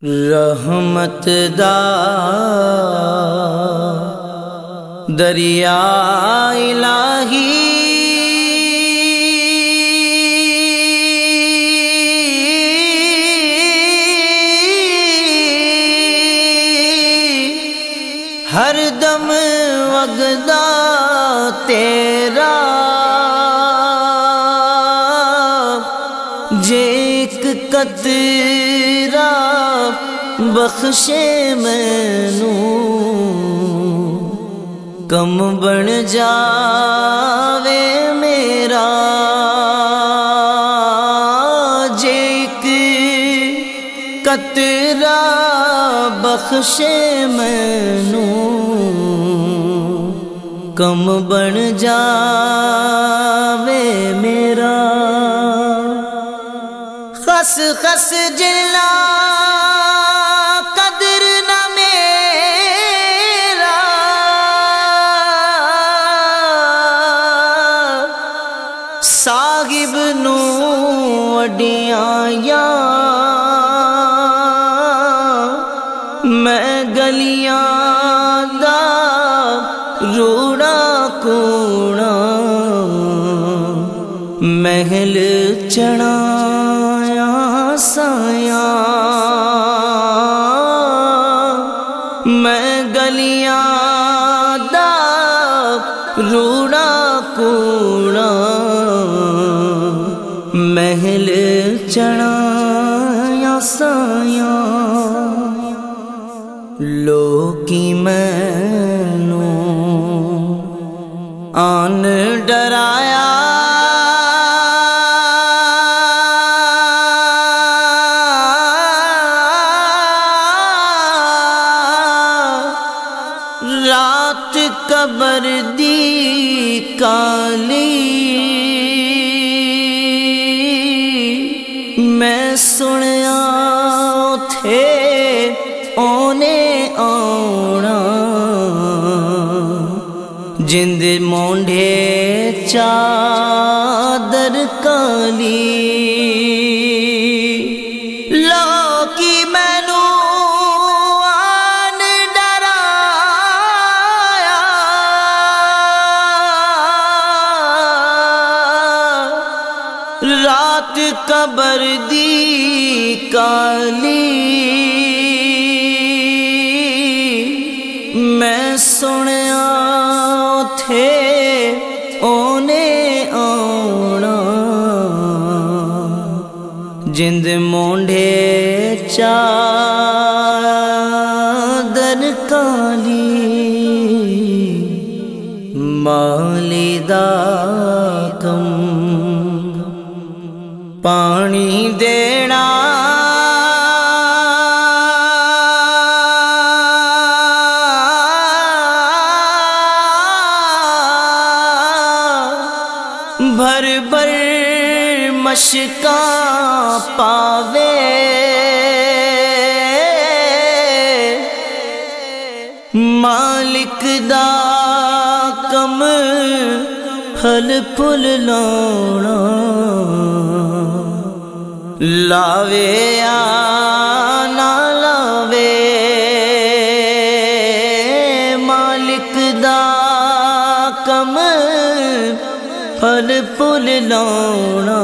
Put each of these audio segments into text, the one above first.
رحمت دا دریا الہی ہر دم وگدا تیرا جے ایک قطرہ بخشے مینوں کم بن جاوے میرا جے ایک قطرہ بخشے مینوں کم بن جاوے میرا خس خس جلا قدر نہ میرا صاحب نو وڈیاں یا میں گلیاں دا روڑا کوڑا محل چڑھایا سایا میں گلیاں دا روڑا کوڑا محل چڑھایا سایا لوکی مینوں آن ڈرایا رات قبر دی کالی میں سنیا تھے اونے آنا جند مونڈے چادر کالی لوکی مینوں آن ڈرایا رات قبر دی کالی میں سنیا تھے اونے آنا جند مونڈے چادر کالی مالی دا کم پانی دینا بھر بھر مشکاں پاوے مالک دا کم پھل پھل لانا لاوے یا نہ لاوے مالک دا کم پھل پھل لانا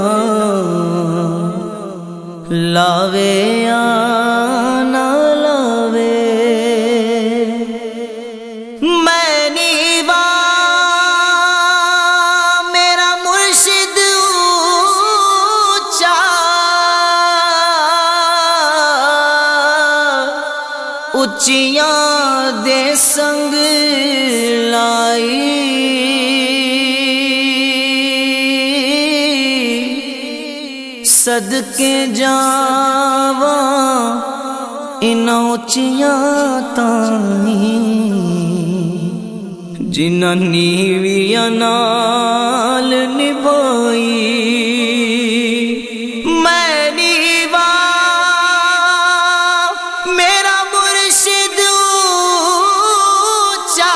لاوے یا نہ لاوے میں نیوا میرا مرشد اونچا اچیاں دے سنگ لائی صدقے جاواں انہاں اچیاں تائیں جنہاں نیویاں نال نبھائی میں نیوا میرا مرشد اونچا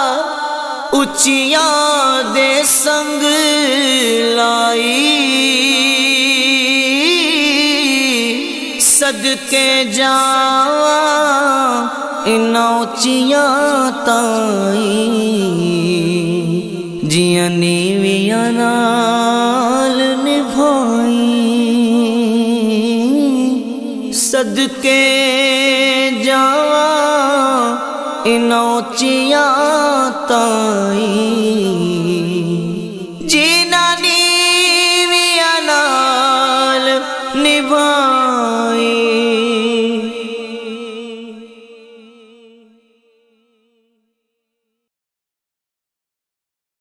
اچیاں دے سنگ لائی صدقے جاواں انہاں اچیاں تائیں جیاں نیویاں نال نبھائیں صدقے جاواں انہاں اچیاں تائیں